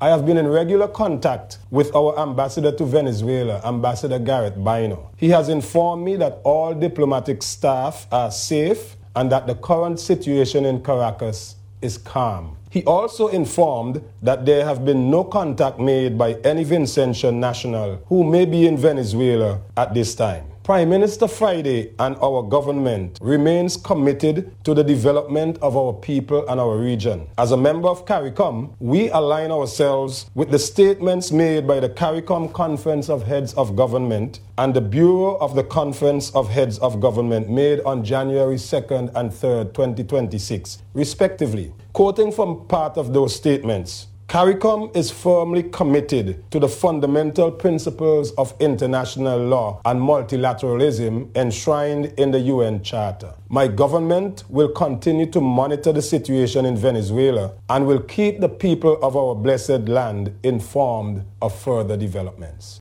I have been in regular contact with our ambassador to Venezuela, Ambassador Gareth Bino. He has informed me that all diplomatic staff are safe and that the current situation in Caracas is calm. He also informed that there have been no contact made by any Vincentian national who may be in Venezuela at this time. Prime Minister Friday and our government remains committed to the development of our people and our region. As a member of CARICOM, we align ourselves with the statements made by the CARICOM Conference of Heads of Government and the Bureau of the Conference of Heads of Government made on January 2nd and 3rd, 2026, respectively. Quoting from part of those statements, CARICOM is firmly committed to the fundamental principles of international law and multilateralism enshrined in the UN Charter. My government will continue to monitor the situation in Venezuela and will keep the people of our blessed land informed of further developments.